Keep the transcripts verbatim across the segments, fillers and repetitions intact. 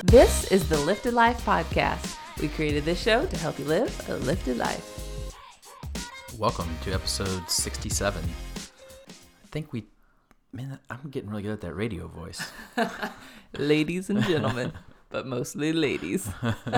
This is the Lifted Life Podcast. We created this show to help you live a lifted life. Welcome to episode sixty-seven. I think we, man, I'm getting really good at that radio voice. Ladies and gentlemen, but mostly ladies.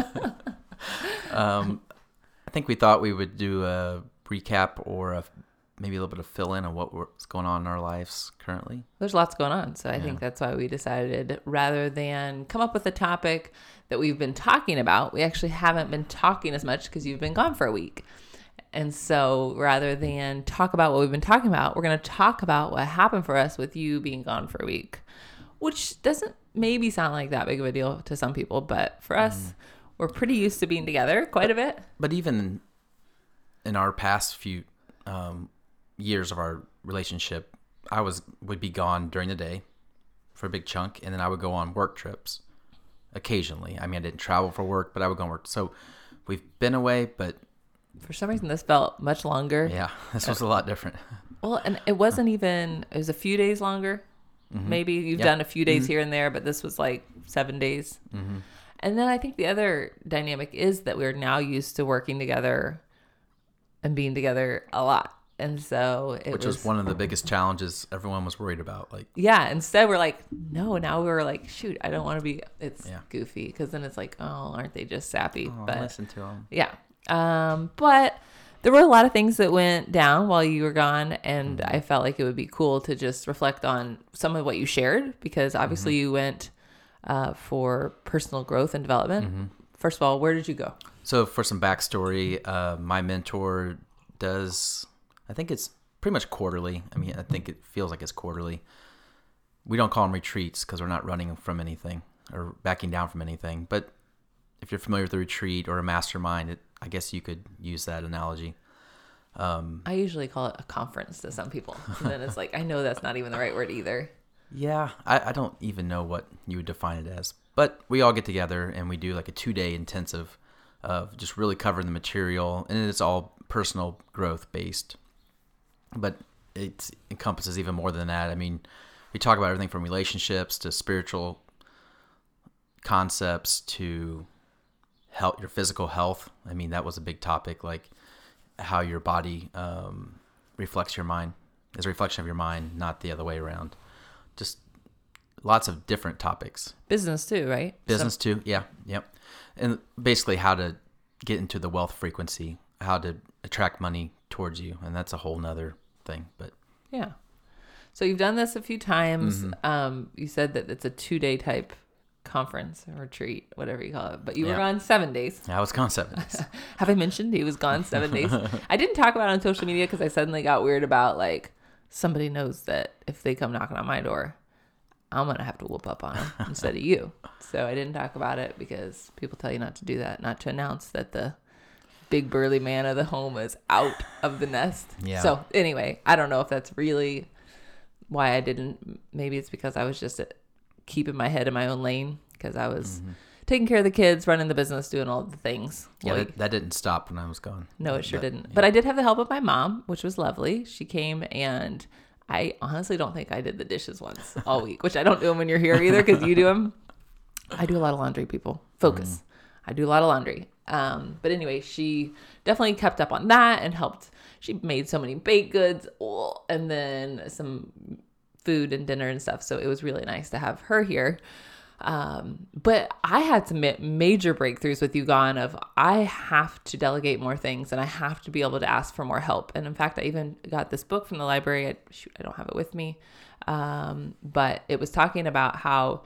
um, I think we thought we would do a recap or a, maybe a little bit of fill in on what what's going on in our lives currently. There's lots going on, so I Yeah. think that's why we decided rather than come up with a topic that we've been talking about, we actually haven't been talking as much because you've been gone for a week. And so rather than talk about what we've been talking about, we're going to talk about what happened for us with you being gone for a week, which doesn't maybe sound like that big of a deal to some people, but for us, mm. we're pretty used to being together quite but, a bit. But even in our past few um, years of our relationship, I was would be gone during the day for a big chunk, and then I would go on work trips occasionally. I mean, I didn't travel for work, but I would go on work. So we've been away, but for some reason this felt much longer. Yeah, this was a lot different. Well, and it wasn't even, it was a few days longer. Mm-hmm. Maybe you've yep. done a few days mm-hmm. here and there, but this was like seven days. Mm-hmm. And then I think the other dynamic is that we're now used to working together and being together a lot. And so it Which was, was one of the biggest challenges everyone was worried about. Like, yeah, instead we're like, no, now we're like, shoot, I don't want to be, it's yeah. goofy. Because then it's like, oh, aren't they just sappy? Oh, but listen to them. Yeah. Um, but there were a lot of things that went down while you were gone. And mm-hmm. I felt like it would be cool to just reflect on some of what you shared. Because obviously mm-hmm. you went uh, for personal growth and development. Mm-hmm. First of all, where did you go? So for some backstory, uh, my mentor does... I think it's pretty much quarterly. I mean, I think it feels like it's quarterly. We don't call them retreats because we're not running from anything or backing down from anything. But if you're familiar with a retreat or a mastermind, it, I guess you could use that analogy. Um, I usually call it a conference to some people. And then it's like, I know that's not even the right word either. Yeah, I, I don't even know what you would define it as. But we all get together and we do like a two-day intensive of just really covering the material. And it's all personal growth based. But it encompasses even more than that. I mean, we talk about everything from relationships to spiritual concepts to health, your physical health. I mean, that was a big topic, like how your body um, reflects your mind, is a reflection of your mind, not the other way around. Just lots of different topics. Business too, right? Business so- too, yeah, yep. And basically how to get into the wealth frequency, how to attract money towards you, and that's a whole nother thing. But yeah, so you've done this a few times. Mm-hmm. Um, you said that it's a two-day type conference or retreat, whatever you call it. But you yeah. were gone seven days. I was gone seven days. Have I mentioned he was gone seven days? I didn't talk about it on social media because I suddenly got weird about like somebody knows that if they come knocking on my door, I'm gonna have to whoop up on them instead of you. So I didn't talk about it because people tell you not to do that, not to announce that the big burly man of the home is out of the nest. Yeah. So anyway, I don't know if that's really why I didn't. Maybe it's because I was just keeping my head in my own lane because I was mm-hmm. taking care of the kids, running the business, doing all the things. Yeah, like, that, that didn't stop when I was gone. No, it sure but, didn't. Yeah. But I did have the help of my mom, which was lovely. She came and I honestly don't think I did the dishes once all week, which I don't do them when you're here either because you do them. I do a lot of laundry, people. Focus. Mm. I do a lot of laundry. Um, but anyway, she definitely kept up on that and helped. She made so many baked goods oh, and then some food and dinner and stuff. So it was really nice to have her here. Um, but I had some major breakthroughs with you gone of I have to delegate more things and I have to be able to ask for more help. And in fact, I even got this book from the library. I, shoot, I don't have it with me. Um, but it was talking about how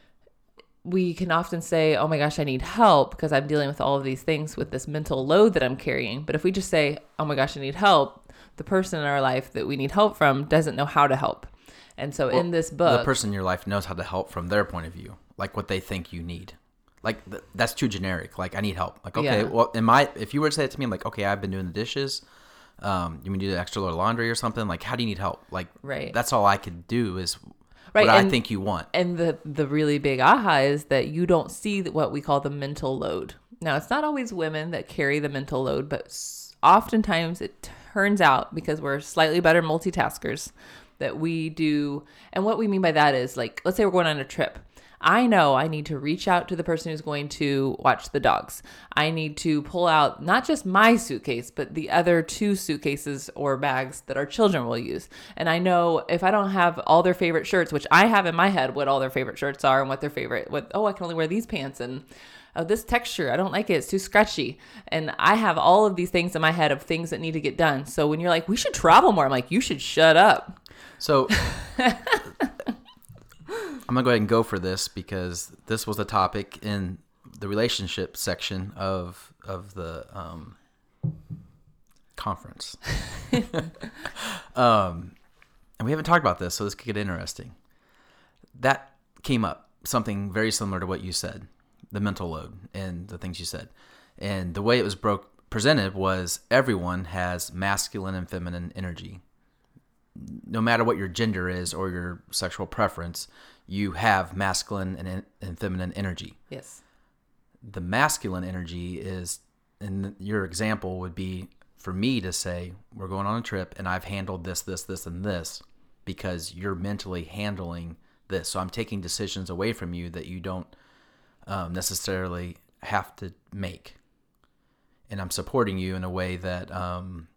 we can often say, oh my gosh, I need help because I'm dealing with all of these things with this mental load that I'm carrying. But if we just say, oh my gosh, I need help, the person in our life that we need help from doesn't know how to help. And so well, in this book, the person in your life knows how to help from their point of view, like what they think you need. Like th- that's too generic. Like I need help. Like, okay, yeah. well, in my, if you were to say it to me, I'm like, okay, I've been doing the dishes. Um, you mean do the extra load of laundry or something? Like, how do you need help? Like, right. That's all I could do is right. what and, I think you want. And the, the really big aha is that you don't see what we call the mental load. Now, it's not always women that carry the mental load, but oftentimes it turns out because we're slightly better multitaskers that we do. And what we mean by that is like, let's say we're going on a trip. I know I need to reach out to the person who's going to watch the dogs. I need to pull out not just my suitcase, but the other two suitcases or bags that our children will use. And I know if I don't have all their favorite shirts, which I have in my head what all their favorite shirts are and what their favorite, what, oh, I can only wear these pants and oh, this texture, I don't like it. It's too scratchy. And I have all of these things in my head of things that need to get done. So when you're like, we should travel more, I'm like, you should shut up. So I'm going to go ahead and go for this because this was a topic in the relationship section of of the um, conference. um, and we haven't talked about this, so this could get interesting. That came up, something very similar to what you said, the mental load and the things you said. And the way it was broke presented was everyone has masculine and feminine energy. No matter what your gender is or your sexual preference, you have masculine and, and feminine energy. Yes. The masculine energy is, and your example would be for me to say, we're going on a trip and I've handled this, this, this, and this because you're mentally handling this. So I'm taking decisions away from you that you don't um, necessarily have to make. And I'm supporting you in a way that um,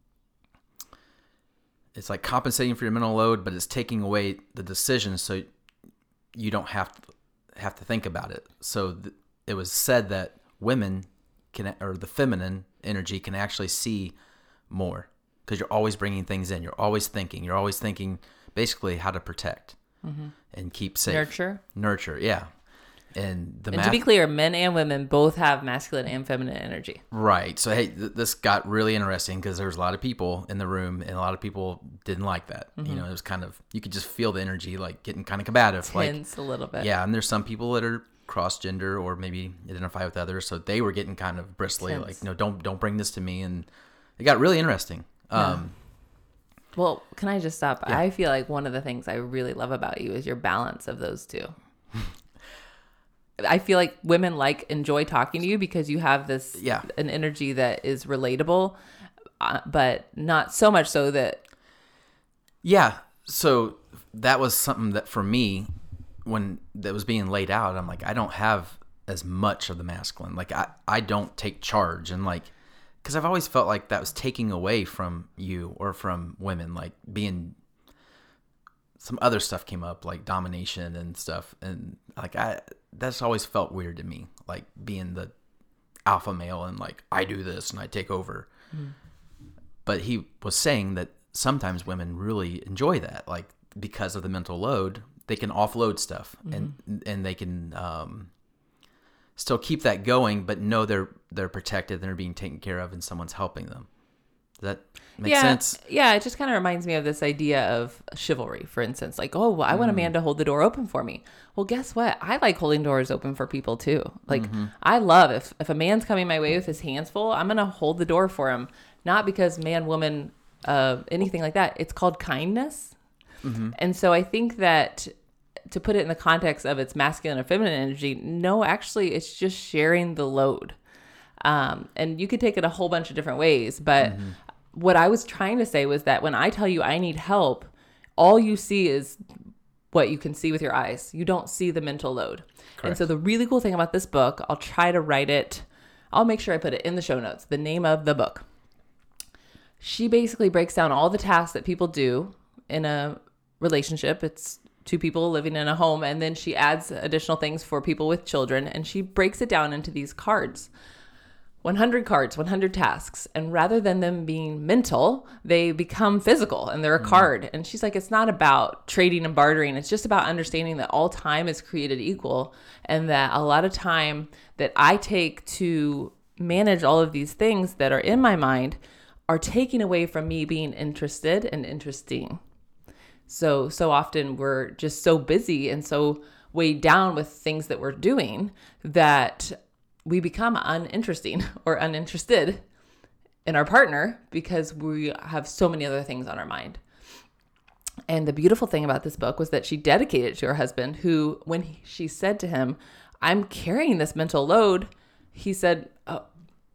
it's like compensating for your mental load, but it's taking away the decisions so you don't have to have to think about it. So th- it was said that women can, or the feminine energy can actually see more because you're always bringing things in. You're always thinking. You're always thinking basically how to protect mm-hmm. and keep safe. Nurture. Nurture, yeah. And the and math- to be clear, men and women both have masculine and feminine energy. Right. So, hey, th- this got really interesting because there was a lot of people in the room and a lot of people didn't like that. Mm-hmm. You know, it was kind of, you could just feel the energy like getting kind of combative. Tense like, a little bit. Yeah. And there's some people that are cross-gender or maybe identify with others. So they were getting kind of bristly, Tense. like, no, don't, don't bring this to me. And it got really interesting. Yeah. Um, well, can I just stop? Yeah. I feel like one of the things I really love about you is your balance of those two. I feel like women like enjoy talking to you because you have this yeah. an energy that is relatable, uh, but not so much so that. Yeah. So that was something that for me, when that was being laid out, I'm like, I don't have as much of the masculine. Like I, I don't take charge and like, cause I've always felt like that was taking away from you or from women, like being, some other stuff came up like domination and stuff. And like, I, that's always felt weird to me, like being the alpha male and like, I do this and I take over. Mm-hmm. But he was saying that sometimes women really enjoy that, like because of the mental load, they can offload stuff mm-hmm. and, and they can um, still keep that going, but know they're, they're protected and they're being taken care of and someone's helping them. Does that make yeah, sense? Yeah, it just kind of reminds me of this idea of chivalry, for instance. Like, oh, well, I want a man to hold the door open for me. Well, guess what? I like holding doors open for people too. Like, mm-hmm. I love if, if a man's coming my way with his hands full, I'm going to hold the door for him. Not because man, woman, uh, anything like that. It's called kindness. Mm-hmm. And so I think that to put it in the context of its masculine or feminine energy, no, actually, it's just sharing the load. Um, and you could take it a whole bunch of different ways, but mm-hmm. what I was trying to say was that when I tell you I need help, all you see is what you can see with your eyes. You don't see the mental load. Correct. And so the really cool thing about this book, I'll try to write it. I'll make sure I put it in the show notes, the name of the book. She basically breaks down all the tasks that people do in a relationship. It's two people living in a home. And then she adds additional things for people with children. And she breaks it down into these cards. one hundred cards, one hundred tasks. And rather than them being mental, they become physical and they're a mm. card. And she's like, it's not about trading and bartering. It's just about understanding that all time is created equal. And that a lot of time that I take to manage all of these things that are in my mind are taking away from me being interested and interesting. So, so often we're just so busy and so weighed down with things that we're doing that we become uninteresting or uninterested in our partner because we have so many other things on our mind. And the beautiful thing about this book was that she dedicated it to her husband, who, when he, she said to him, I'm carrying this mental load, he said, oh,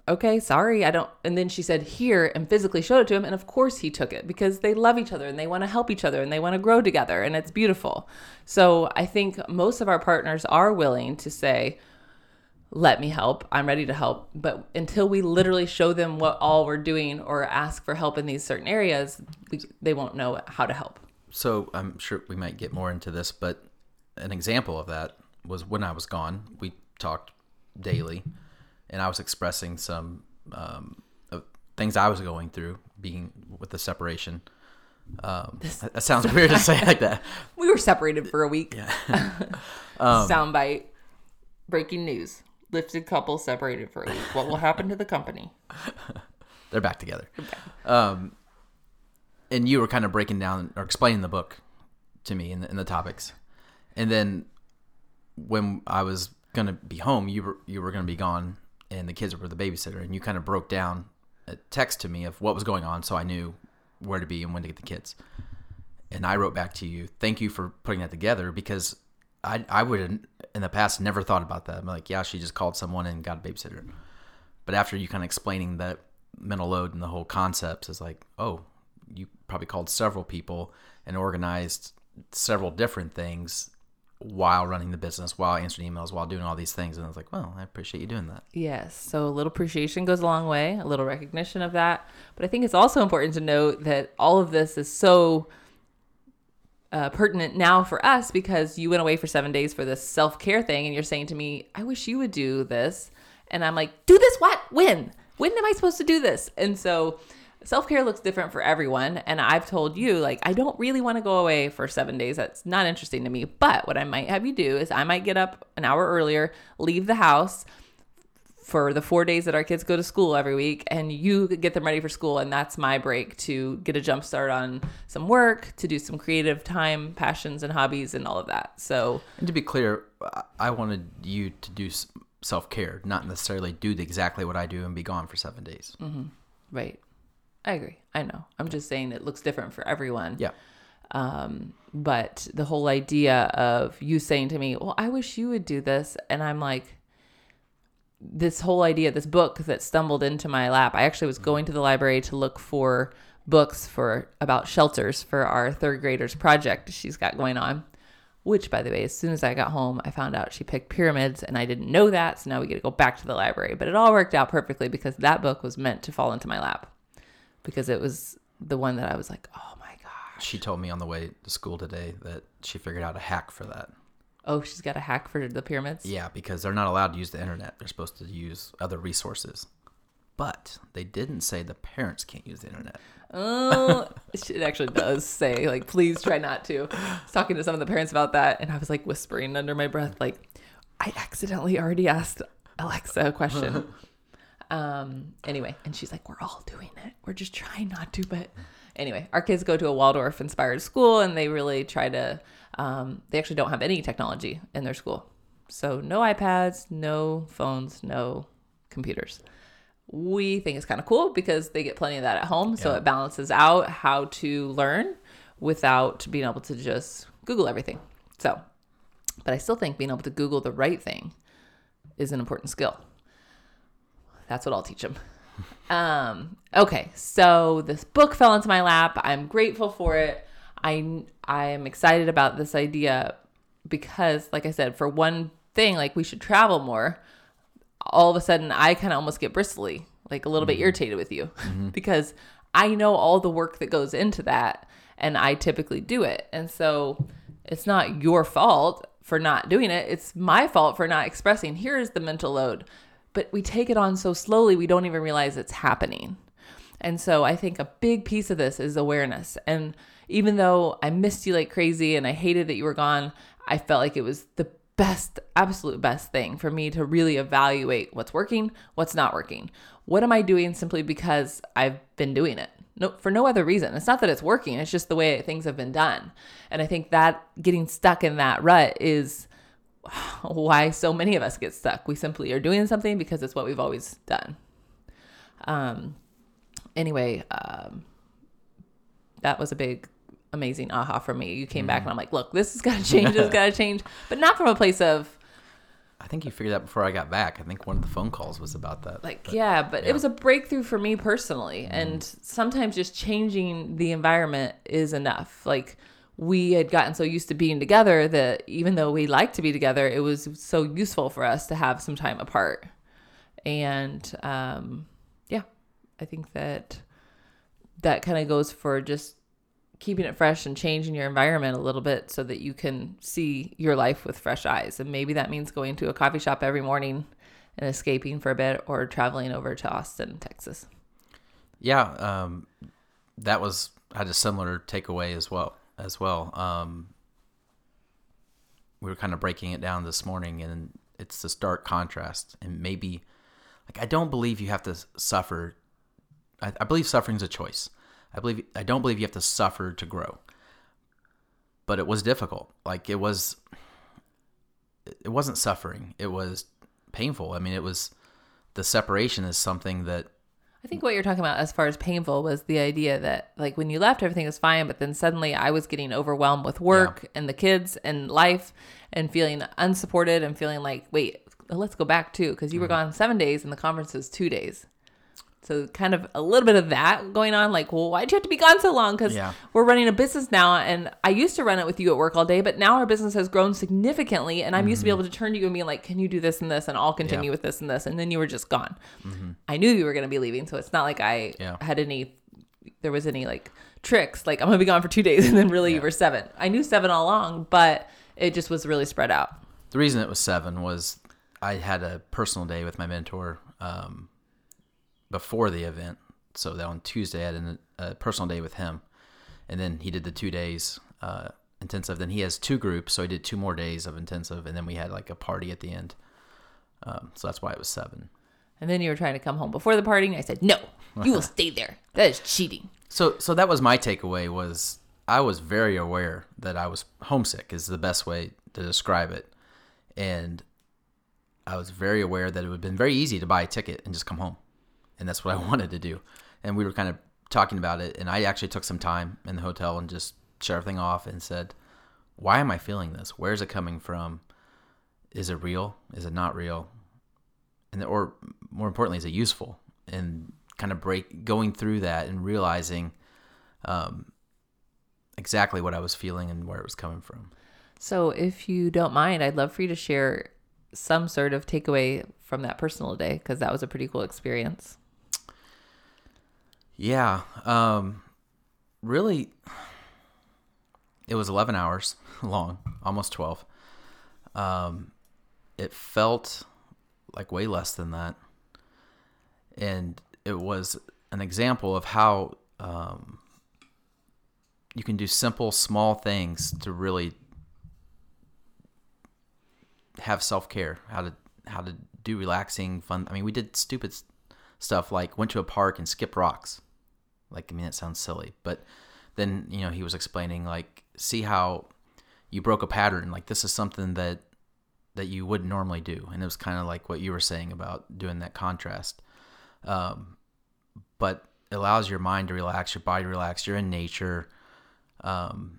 okay, sorry, I don't. And then she said, here, and physically showed it to him. And of course he took it because they love each other and they want to help each other and they want to grow together. And it's beautiful. So I think most of our partners are willing to say, let me help. I'm ready to help. But until we literally show them what all we're doing or ask for help in these certain areas, we, they won't know how to help. So I'm sure we might get more into this, but an example of that was when I was gone. We talked daily, and I was expressing some um, of things I was going through, being with the separation. Um, this, that sounds weird to say like that. We were separated for a week. Yeah. um, Soundbite. Breaking news. Lifted couple separated for a week. What will happen to the company? They're back together. Um, and you were kind of breaking down or explaining the book to me and the, and the topics. And then when I was going to be home, you were you were going to be gone, and the kids were the babysitter, and you kind of broke down a text to me of what was going on, so I knew where to be and when to get the kids. And I wrote back to you, thank you for putting that together, because I I would have in the past never thought about that. I'm like, yeah, she just called someone and got a babysitter. But after you kind of explaining that mental load and the whole concepts, is like, oh, you probably called several people and organized several different things while running the business, while answering emails, while doing all these things. And I was like, well, I appreciate you doing that. Yes. So a little appreciation goes a long way, a little recognition of that. But I think it's also important to note that all of this is so uh, pertinent now for us, because you went away for seven days for this self-care thing. And you're saying to me, I wish you would do this. And I'm like, do this what? When? When am I supposed to do this? And so self-care looks different for everyone. And I've told you, like, I don't really want to go away for seven days. That's not interesting to me. But what I might have you do is I might get up an hour earlier, leave the house for the four days that our kids go to school every week, and you get them ready for school. And that's my break to get a jump start on some work, to do some creative time, passions and hobbies and all of that. So, and to be clear, I wanted you to do self-care, not necessarily do exactly what I do and be gone for seven days. Mm-hmm. Right. I agree. I know. I'm just saying it looks different for everyone. Yeah. Um, but the whole idea of you saying to me, well, I wish you would do this. And I'm like, this whole idea, this book that stumbled into my lap. I actually was going to the library to look for books for about shelters for our third graders project she's got going on, which, by the way, as soon as I got home, I found out she picked pyramids, and I didn't know that. So now we get to go back to the library. But it all worked out perfectly because that book was meant to fall into my lap, because it was the one that I was like, oh my gosh. She told me on the way to school today that she figured out a hack for that. Oh, she's got a hack for the pyramids? Yeah, because they're not allowed to use the internet. They're supposed to use other resources. But they didn't say the parents can't use the internet. Oh, it actually does say, like, please try not to. I was talking to some of the parents about that, and I was like whispering under my breath, like, I accidentally already asked Alexa a question. Um, anyway, and she's like, we're all doing it. We're just trying not to. But anyway, our kids go to a Waldorf inspired school, and they really try to, um, they actually don't have any technology in their school. So no iPads, no phones, no computers. We think it's kind of cool because they get plenty of that at home. Yeah. So it balances out how to learn without being able to just Google everything. So, but I still think being able to Google the right thing is an important skill. That's what I'll teach them. Um, okay, so this book fell into my lap. I'm grateful for it. I I am excited about this idea because, like I said, for one thing, like we should travel more. All of a sudden, I kind of almost get bristly, like a little mm-hmm. bit irritated with you mm-hmm. because I know all the work that goes into that, and I typically do it. And so it's not your fault for not doing it. It's my fault for not expressing, here is the mental load. But we take it on so slowly, we don't even realize it's happening. And so I think a big piece of this is awareness. And even though I missed you like crazy and I hated that you were gone, I felt like it was the best, absolute best thing for me to really evaluate what's working, what's not working. What am I doing simply because I've been doing it? No, for no other reason. It's not that it's working. It's just the way things have been done. And I think that getting stuck in that rut is why so many of us get stuck. We simply are doing something because it's what we've always done. Um, anyway, um, that was a big, amazing aha for me. You came mm-hmm. back and I'm like, look, this has got to change. This has got to change, but not from a place of I think you figured that before I got back. I think one of the phone calls was about that. Like, but, yeah, but yeah. it was a breakthrough for me personally. Mm-hmm. And sometimes just changing the environment is enough. Like, we had gotten so used to being together that even though we like to be together, it was so useful for us to have some time apart. And um, yeah, I think that that kind of goes for just keeping it fresh and changing your environment a little bit so that you can see your life with fresh eyes. And maybe that means going to a coffee shop every morning and escaping for a bit, or traveling over to Austin, Texas. Yeah, um, that was I had a similar takeaway as well. As well, um, we were kind of breaking it down this morning, and it's this dark contrast. And maybe, like, I don't believe you have to suffer. I, I believe suffering is a choice. I believe I don't believe you have to suffer to grow. But it was difficult. Like, it was. It wasn't suffering. It was painful. I mean, it was the separation is something that. I think what you're talking about as far as painful was the idea that, like, when you left, everything was fine, but then suddenly I was getting overwhelmed with work yeah. and the kids and life, and feeling unsupported and feeling like, wait, let's go back too, because you mm-hmm. were gone seven days and the conference was two days. So kind of a little bit of that going on, like, well, why'd you have to be gone so long? Because yeah. we're running a business now, and I used to run it with you at work all day, but now our business has grown significantly, and I'm mm-hmm. used to be able to turn to you and be like, can you do this and this, and I'll continue yeah. with this and this, and then you were just gone. Mm-hmm. I knew you were going to be leaving, so it's not like I yeah. had any, there was any, like, tricks, like, I'm going to be gone for two days, and then really yeah. you were seven. I knew seven all along, but it just was really spread out. The reason it was seven was I had a personal day with my mentor um, before the event. So that on Tuesday, I had an, a personal day with him. And then he did the two days uh, intensive. Then he has two groups, so he did two more days of intensive. And then we had like a party at the end. Um, so that's why it was seven. And then you were trying to come home before the party. And I said, no, you will stay there. That is cheating. So so that was my takeaway was I was very aware that I was homesick is the best way to describe it. And I was very aware that it would have been very easy to buy a ticket and just come home. And that's what I wanted to do. And we were kind of talking about it. And I actually took some time in the hotel and just shut everything off and said, why am I feeling this? Where is it coming from? Is it real? Is it not real? And or more importantly, is it useful? And kind of break going through that and realizing um, exactly what I was feeling and where it was coming from. So if you don't mind, I'd love for you to share some sort of takeaway from that personal day, because that was a pretty cool experience. Yeah. Um, really, it was eleven hours long, almost twelve. Um, it felt like way less than that. And it was an example of how um, you can do simple, small things to really have self-care, how to how to do relaxing, fun. I mean, we did stupid stuff like went to a park and skipped rocks. Like, I mean, it sounds silly, but then, you know, he was explaining, like, see how you broke a pattern. Like, this is something that that you wouldn't normally do. And it was kind of like what you were saying about doing that contrast. Um, but it allows your mind to relax, your body to relax. You're in nature. Um,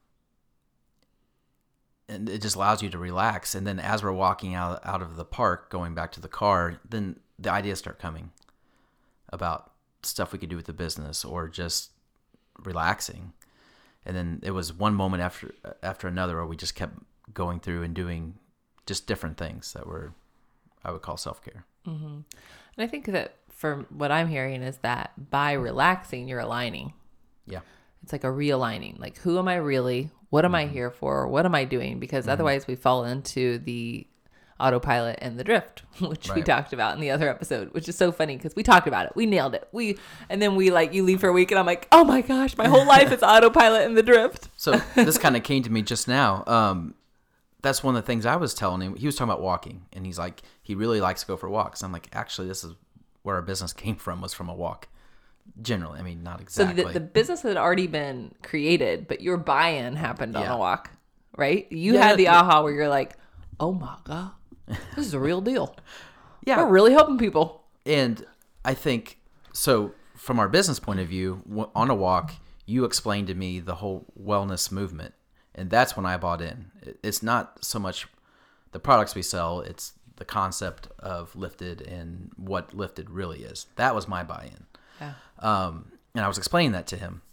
and it just allows you to relax. And then as we're walking out, out of the park, going back to the car, then the ideas start coming about stuff we could do with the business or just relaxing. And then it was one moment after after another where we just kept going through and doing just different things that were, I would call self-care. Mm-hmm. And I think that for what I'm hearing is that by relaxing, you're aligning. Yeah. It's like a realigning. Like, who am I really? What am mm-hmm. I here for? What am I doing? Because mm-hmm. otherwise we fall into the autopilot and the drift, which right. we talked about in the other episode, which is so funny because we talked about it. We nailed it. We And then we like, you leave for a week and I'm like, oh my gosh, my whole life is autopilot and the drift. So this kind of came to me just now. Um, that's one of the things I was telling him. He was talking about walking and he's like, he really likes to go for walks. I'm like, actually, this is where our business came from, was from a walk. Generally, I mean, not exactly. So the, the business had already been created, but your buy-in happened on yeah. a walk, right? You yeah, had the yeah. aha where you're like, oh my God, this is a real deal. Yeah. We're really helping people. And I think, so from our business point of view, on a walk, you explained to me the whole wellness movement. And that's when I bought in. It's not so much the products we sell. It's the concept of Lifted and what Lifted really is. That was my buy-in. Yeah. Um, and I was explaining that to him.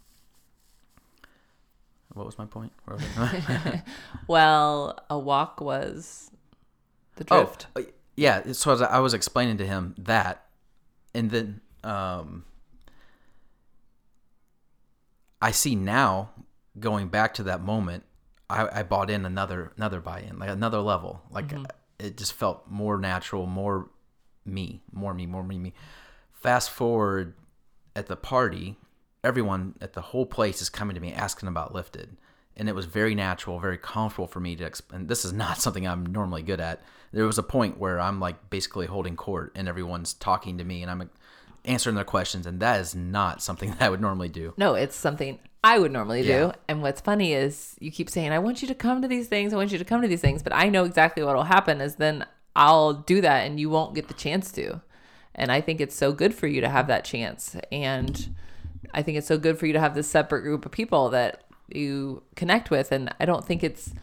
What was my point? Where was I? Well, a walk was the drift. Oh, yeah. So I was, I was explaining to him that, and then um, I see now, going back to that moment, I, I bought in another another buy-in, like another level. Like mm-hmm. It just felt more natural, more me, more me, more me, me. Fast forward at the party, everyone at the whole place is coming to me asking about Lifted. And it was very natural, very comfortable for me to explain. This is not something I'm normally good at. There was a point where I'm like basically holding court and everyone's talking to me and I'm answering their questions. And that is not something that I would normally do. No, it's something I would normally do. Yeah. And what's funny is you keep saying, I want you to come to these things. I want you to come to these things. But I know exactly what will happen is then I'll do that and you won't get the chance to. And I think it's so good for you to have that chance. And I think it's so good for you to have this separate group of people that you connect with. And I don't think it's,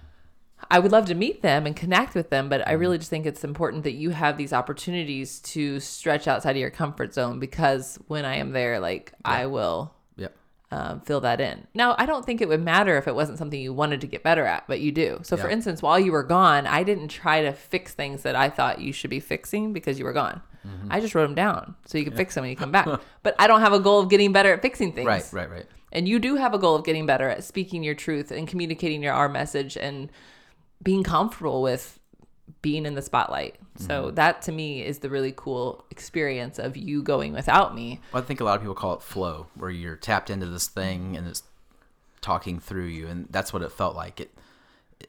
I would love to meet them and connect with them, but I really just think it's important that you have these opportunities to stretch outside of your comfort zone, because when I am there, like yeah. I will yep. um, fill that in. Now, I don't think it would matter if it wasn't something you wanted to get better at, but you do. So yeah. for instance, while you were gone, I didn't try to fix things that I thought you should be fixing because you were gone. Mm-hmm. I just wrote them down so you can yeah. fix them when you come back. But I don't have a goal of getting better at fixing things. Right, right, right. And you do have a goal of getting better at speaking your truth and communicating your our message and being comfortable with being in the spotlight. Mm-hmm. So that to me is the really cool experience of you going without me. Well, I think a lot of people call it flow, where you're tapped into this thing and it's talking through you. And that's what it felt like. It, it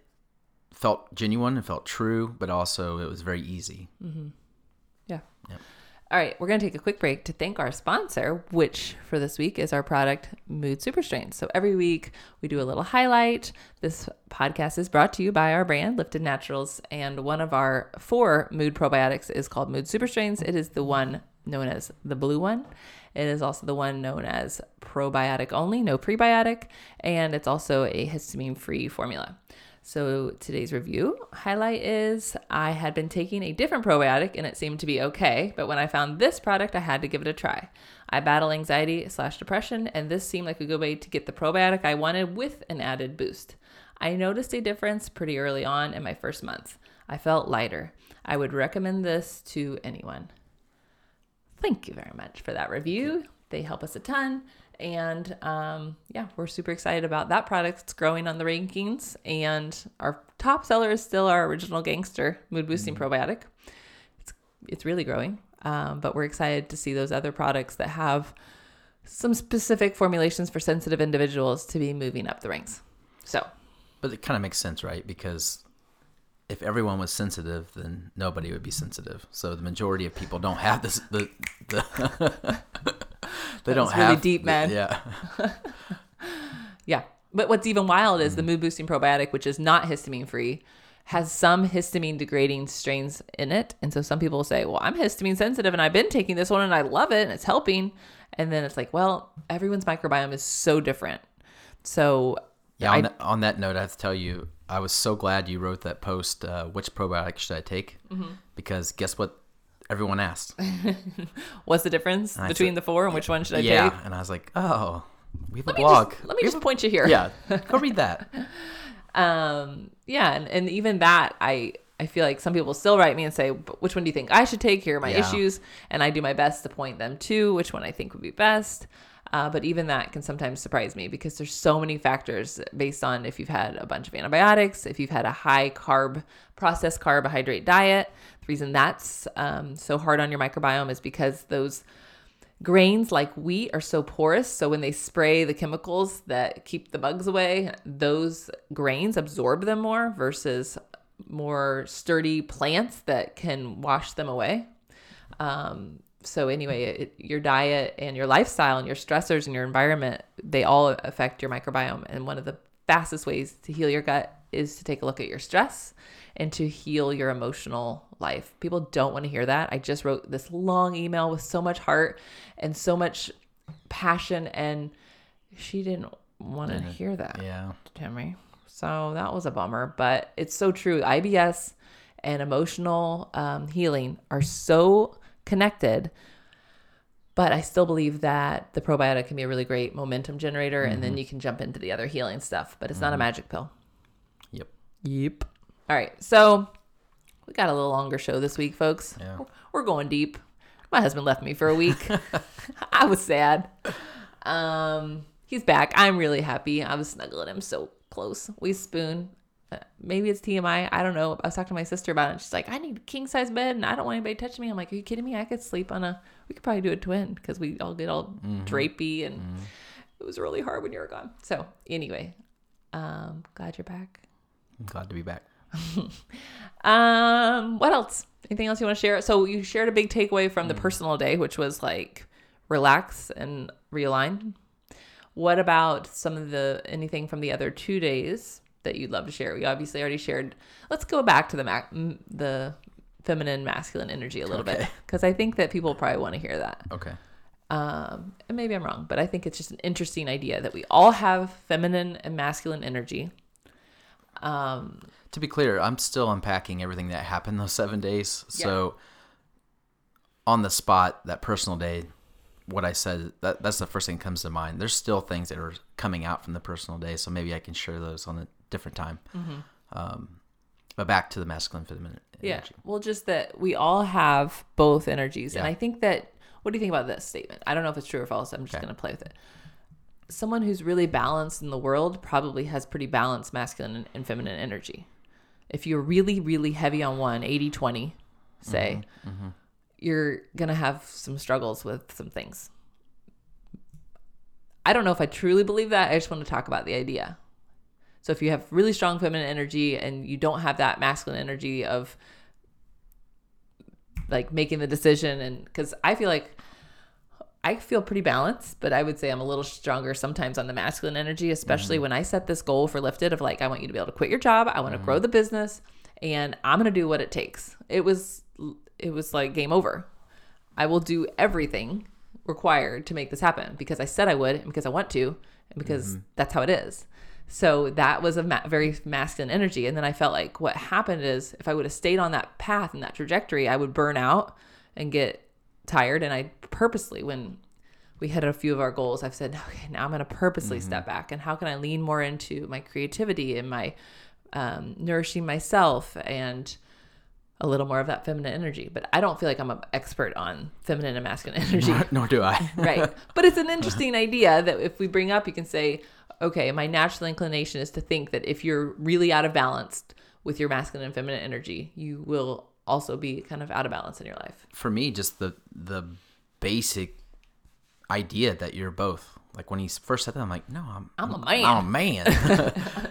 felt genuine, it felt true, but also it was very easy. Mm-hmm. Yeah. Yep. All right, we're going to take a quick break to thank our sponsor, which for this week is our product, Mood Super Strains. So every week we do a little highlight. This podcast is brought to you by our brand, Lifted Naturals, and one of our four mood probiotics is called Mood Super Strains. It is the one known as the blue one. It is also the one known as probiotic only, no prebiotic, and it's also a histamine-free formula. So today's review highlight is I had been taking a different probiotic and it seemed to be okay, but when I found this product, I had to give it a try. I battle anxiety slash depression, and this seemed like a good way to get the probiotic I wanted with an added boost. I noticed a difference pretty early on in my first month. I felt lighter. I would recommend this to anyone. Thank you very much for that review. They help us a ton. And um, yeah, we're super excited about that product. It's growing on the rankings, and our top seller is still our original Gangster mood boosting mm-hmm. probiotic. It's it's really growing, um, but we're excited to see those other products that have some specific formulations for sensitive individuals to be moving up the ranks. So, but it kind of makes sense, right? Because if everyone was sensitive, then nobody would be sensitive. So the majority of people don't have this. The the. They that don't was have really deep, man. The, yeah. Yeah. But what's even wild is mm. the mood boosting probiotic, which is not histamine free, has some histamine degrading strains in it. And so some people will say, well, I'm histamine sensitive and I've been taking this one and I love it and it's helping. And then it's like, well, everyone's microbiome is so different. So yeah, I, on, that, on that note, I have to tell you, I was so glad you wrote that post, uh, which probiotic should I take? Mm-hmm. Because guess what? Everyone asked. What's the difference between said, the four and which one should I yeah. take? Yeah, and I was like, oh, we have let a blog. Just, let me just point you here. Yeah, go read that. um, yeah, and, and even that, I I feel like some people still write me and say, which one do you think I should take? Here are my yeah. issues. And I do my best to point them to which one I think would be best. Uh, but even that can sometimes surprise me because there's so many factors based on if you've had a bunch of antibiotics, if you've had a high carb, processed carbohydrate diet. The reason that's um, so hard on your microbiome is because those grains like wheat are so porous. So when they spray the chemicals that keep the bugs away, those grains absorb them more versus more sturdy plants that can wash them away. Um, So anyway, it, your diet and your lifestyle and your stressors and your environment, they all affect your microbiome. And one of the fastest ways to heal your gut is to take a look at your stress and to heal your emotional life. People don't want to hear that. I just wrote this long email with so much heart and so much passion, and she didn't want to hear that. Yeah. Tammy. So that was a bummer, but it's so true. I B S and emotional um, healing are so connected, but I still believe that the probiotic can be a really great momentum generator, mm-hmm. and then you can jump into the other healing stuff, but it's mm-hmm. not a magic pill. Yep. Yep. All right. So we got a little longer show this week, folks. Yeah. We're going deep. My husband left me for a week. I was sad. Um, he's back. I'm really happy. I was snuggling him so close. We spoon. Uh, maybe it's T M I. I don't know. I was talking to my sister about it. She's like, I need a king size bed and I don't want anybody touching me. I'm like, are you kidding me? I could sleep on a, we could probably do a twin because we all get all mm-hmm. drapey and mm-hmm. it was really hard when you were gone. So anyway, um, glad you're back. I'm glad to be back. um, what else? Anything else you want to share? So you shared a big takeaway from the mm. personal day, which was like relax and realign. What about some of the, anything from the other two days that you'd love to share? We obviously already shared. Let's go back to the ma- the feminine, masculine energy a little okay. bit, because I think that people probably want to hear that. Okay. Um, and maybe I'm wrong, but I think it's just an interesting idea that we all have feminine and masculine energy. Um, to be clear, I'm still unpacking everything that happened those seven days. Yeah. So on the spot, that personal day, what I said, that that's the first thing that comes to mind. There's still things that are coming out from the personal day, so maybe I can share those on a different time. Mm-hmm. Um, but back to the masculine, feminine energy. Yeah, well, just that we all have both energies. Yeah. And I think that, what do you think about this statement? I don't know if it's true or false. I'm just okay. going to play with it. Someone who's really balanced in the world probably has pretty balanced masculine and feminine energy. If you're really, really heavy on one, eighty twenty, say, mm-hmm. Mm-hmm. you're going to have some struggles with some things. I don't know if I truly believe that. I just want to talk about the idea. So if you have really strong feminine energy and you don't have that masculine energy of like making the decision, and because I feel like I feel pretty balanced, but I would say I'm a little stronger sometimes on the masculine energy, especially mm-hmm. when I set this goal for Lifted of like, I want you to be able to quit your job. I want to mm-hmm. grow the business and I'm going to do what it takes. It was, it was like game over. I will do everything required to make this happen because I said I would and because I want to and because mm-hmm. that's how it is. So that was a ma- very masculine energy. And then I felt like what happened is if I would have stayed on that path and that trajectory, I would burn out and get tired. And I purposely, when we hit a few of our goals, I've said, okay, now I'm going to purposely mm-hmm. step back. And how can I lean more into my creativity and my um, nourishing myself and a little more of that feminine energy? But I don't feel like I'm an expert on feminine and masculine energy. Nor, nor do I. Right. But it's an interesting idea that if we bring up, you can say, okay, my natural inclination is to think that if you're really out of balance with your masculine and feminine energy, you will also be kind of out of balance in your life. For me, just the the basic idea that you're both. Like when he first said that, I'm like, no, I'm I'm a man. I'm a man.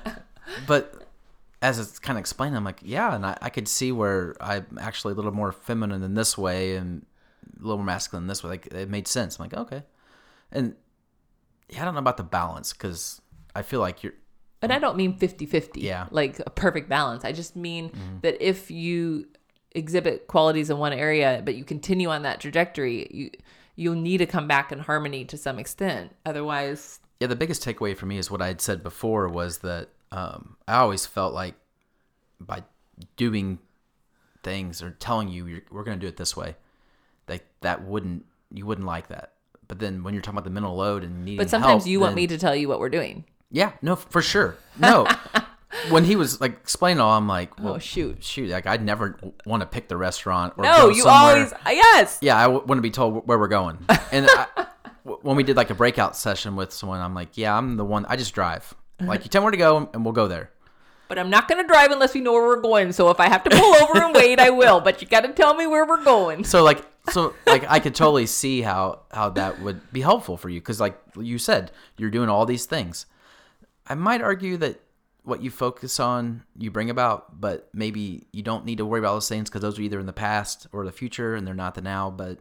But as it's kind of explained, I'm like, yeah, and I, I could see where I'm actually a little more feminine in this way and a little more masculine in this way. Like it made sense. I'm like, okay. And yeah, I don't know about the balance because I feel like you're. And I don't mean fifty-fifty. Yeah. Like a perfect balance. I just mean mm-hmm. that if you exhibit qualities in one area, but you continue on that trajectory, you you'll need to come back in harmony to some extent. Otherwise, yeah. The biggest takeaway for me is what I had said before was that um, I always felt like by doing things or telling you you're, we're going to do it this way, like that wouldn't you wouldn't like that. But then when you're talking about the mental load and needing but sometimes help, you then, want me to tell you what we're doing. Yeah, no, for sure. No. When he was like explaining all, I'm like, well, oh shoot, shoot! Like I'd never want to pick the restaurant. Or no, go you somewhere. always yes. Yeah, I w- want to be told where we're going. And I, w- when we did like a breakout session with someone, I'm like, yeah, I'm the one. I just drive. Like you tell me where to go, and we'll go there. But I'm not gonna drive unless we know where we're going. So if I have to pull over and wait, I will. But you got to tell me where we're going. So like, so like, I could totally see how how that would be helpful for you because, like you said, you're doing all these things. I might argue that what you focus on, you bring about, but maybe you don't need to worry about those things because those are either in the past or the future and they're not the now. But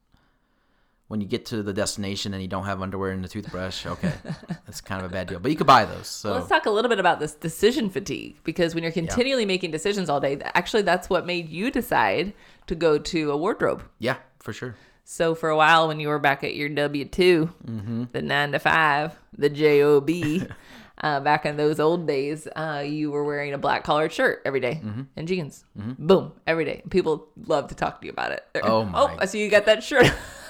when you get to the destination and you don't have underwear and a toothbrush, okay, that's kind of a bad deal. But you could buy those. So well, let's talk a little bit about this decision fatigue because when you're continually yeah. making decisions all day, actually that's what made you decide to go to a wardrobe. Yeah, for sure. So for a while when you were back at your W two, mm-hmm. the nine to five, the J O B, uh, back in those old days, uh, you were wearing a black collared shirt every day Mm-hmm. and jeans. Boom, every day. People love to talk to you about it. They're, Oh, my. Oh, I see you got that shirt.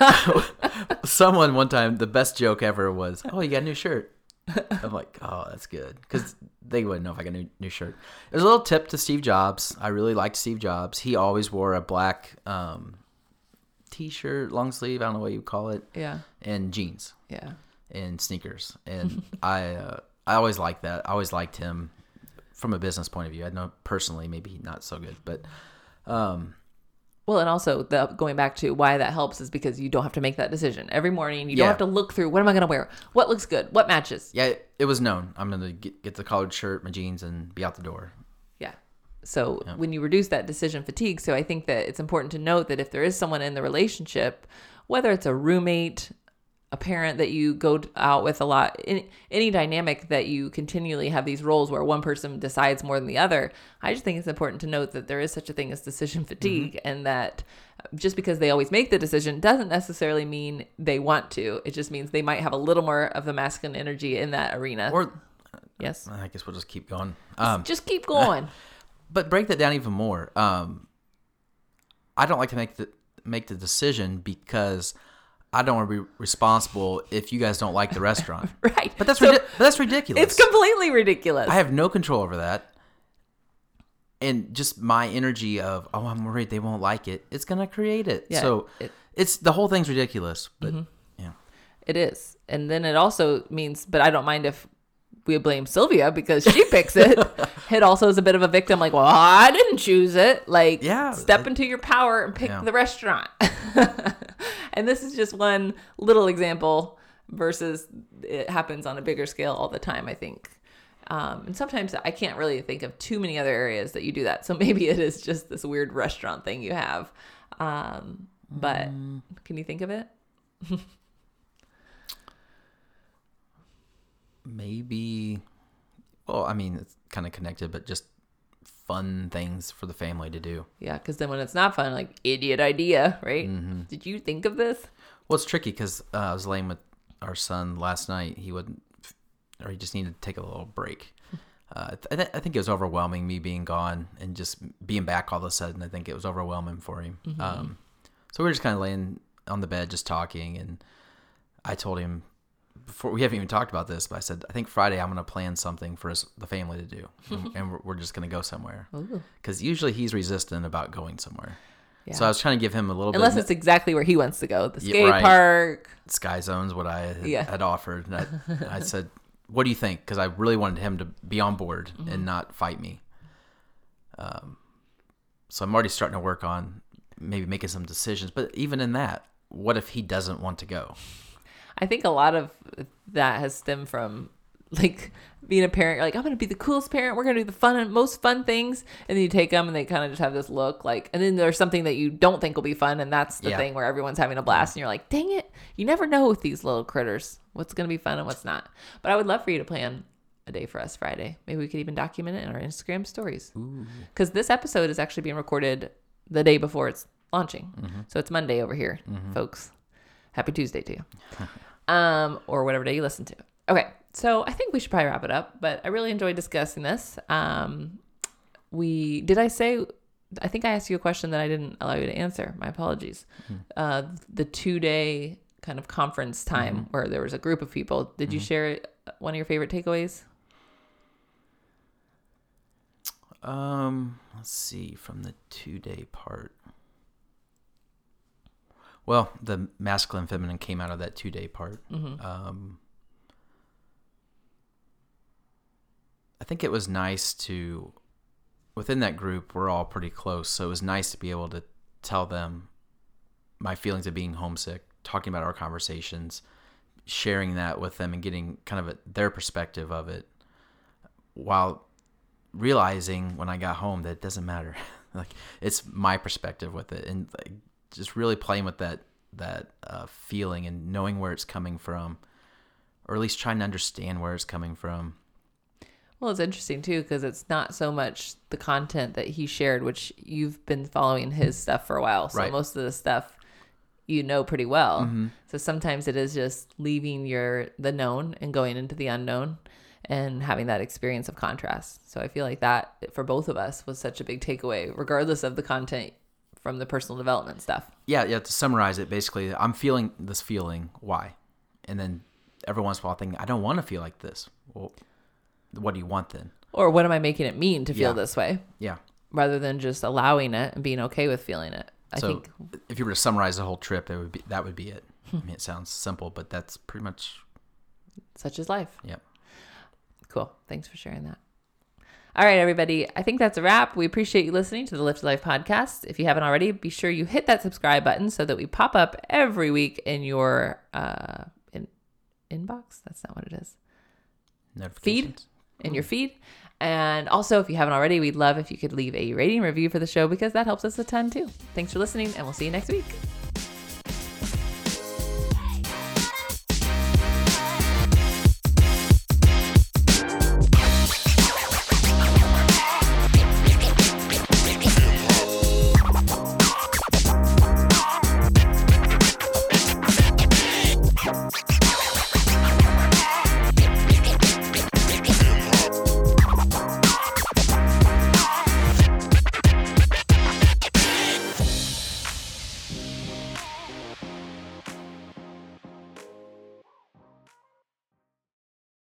Someone one time, the best joke ever was, "Oh, you got a new shirt." I'm like, "Oh, that's good," because they wouldn't know if I got a new, new shirt. There's a little tip to Steve Jobs. I really liked Steve Jobs. He always wore a black um, t-shirt, long sleeve, I don't know what you call it, Yeah, and jeans yeah. and sneakers. And I uh, I always liked that. I always liked him from a business point of view. I know personally, maybe not so good, but um, Well, and also the going back to why that helps is because you don't have to make that decision every morning. You Yeah. don't have to look through what am I going to wear, what looks good, what matches. yeah, it, it was known. I'm gonna get, get the collared shirt, my jeans, and be out the door. Yeah. So when you reduce that decision fatigue, so I think that it's important to note that if there is someone in the relationship, whether it's a roommate, a parent that you go out with a lot, any, any dynamic that you continually have these roles where one person decides more than the other, I just think it's important to note that there is such a thing as decision fatigue, mm-hmm. and that just because they always make the decision doesn't necessarily mean they want to. It just means they might have a little more of the masculine energy in that arena. Or, yes, I guess we'll just keep going. Um, just keep going. But break that down even more. Um, I don't like to make the make the decision because I don't want to be responsible if you guys don't like the restaurant. Right. But that's So ridi- but that's ridiculous. It's completely ridiculous. I have no control over that. And just my energy of, oh, I'm worried they won't like it. It's going to create it. Yeah, so it- it's the whole thing's ridiculous. But yeah. It is. And then it also means, but I don't mind if we blame Sylvia because she picks it. It also is a bit of a victim, like, well, I didn't choose it. Like, Yeah, step that- into your power and pick Yeah. the restaurant. And this is just one little example versus it happens on a bigger scale all the time, I think. Um, and sometimes I can't really think of too many other areas that you do that. So maybe it is just this weird restaurant thing you have. Um, but Mm. can you think of it? Maybe, well, I mean, it's kind of connected, but just fun things for the family to do. Yeah, because then when it's not fun, like, idiot idea, right? Mm-hmm. Did you think of this? Well, it's tricky because uh, I was laying with our son last night. He wouldn't, or he just needed to take a little break. Uh, I, th- I think it was overwhelming, me being gone and just being back all of a sudden. I think it was overwhelming for him. Mm-hmm. Um, so we were just kind of laying on the bed, just talking. And I told him, before we haven't even talked about this, but I said, I think Friday I'm going to plan something for us, the family to do. and, and we're, we're just going to go somewhere. Because usually he's resistant about going somewhere. Yeah. So I was trying to give him a little Unless bit. it's exactly where he wants to go. The Yeah, skate right. park. Sky Zone's what I had, Yeah. had offered. And I, I said, what do you think? Because I really wanted him to be on board Mm-hmm. and not fight me. Um, so I'm already starting to work on maybe making some decisions. But even in that, what if he doesn't want to go? I think a lot of that has stemmed from, like, being a parent. You're like, I'm going to be the coolest parent. We're going to do the fun and most fun things. And then you take them and they kind of just have this look like, and then there's something that you don't think will be fun. And that's the Yeah. thing where everyone's having a blast. And you're like, dang it. You never know with these little critters what's going to be fun and what's not. But I would love for you to plan a day for us Friday. Maybe we could even document it in our Instagram stories. Because this episode is actually being recorded the day before it's launching. Mm-hmm. So it's Monday over here, folks. Happy Tuesday to you. um, or whatever day you listen to. Okay, so I think we should probably wrap it up, but I really enjoyed discussing this. Um, we did I say, I think I asked you a question that I didn't allow you to answer. My apologies. Mm-hmm. Uh, the two-day kind of conference time mm-hmm. where there was a group of people. Did mm-hmm. you share one of your favorite takeaways? Um, let's see, from the two-day part. Well, the masculine, feminine came out of that two-day part. Mm-hmm. Um, I think it was nice to, within that group, we're all pretty close, so it was nice to be able to tell them my feelings of being homesick, talking about our conversations, sharing that with them and getting kind of a, their perspective of it, while realizing when I got home that it doesn't matter. Like, it's my perspective with it, and like, just really playing with that that uh, feeling and knowing where it's coming from, or at least trying to understand where it's coming from. Well, it's interesting too, because it's not so much the content that he shared, which you've been following his stuff for a while. So right. most of the stuff you know pretty well. Mm-hmm. So sometimes it is just leaving your the known and going into the unknown. and having that experience of contrast. So I feel like that for both of us was such a big takeaway, regardless of the content from the personal development stuff. Yeah, yeah. To summarize it, basically, I'm feeling this feeling. Why? And then every once in a while, thinking, I don't want to feel like this. Well, what do you want then? Or what am I making it mean to feel Yeah. this way? Yeah. Rather than just allowing it and being okay with feeling it. I so think if you were to summarize the whole trip, it would be that would be it. I mean, it sounds simple, but that's pretty much. such is life. Yep. Cool. Thanks for sharing that. All right, everybody. I think that's a wrap. We appreciate you listening to the Lift Life podcast. If you haven't already, be sure you hit that subscribe button so that we pop up every week in your uh, in inbox. That's not what it is. Notifications. Feed. In your feed. And also, if you haven't already, we'd love if you could leave a rating review for the show because that helps us a ton too. Thanks for listening, and we'll see you next week.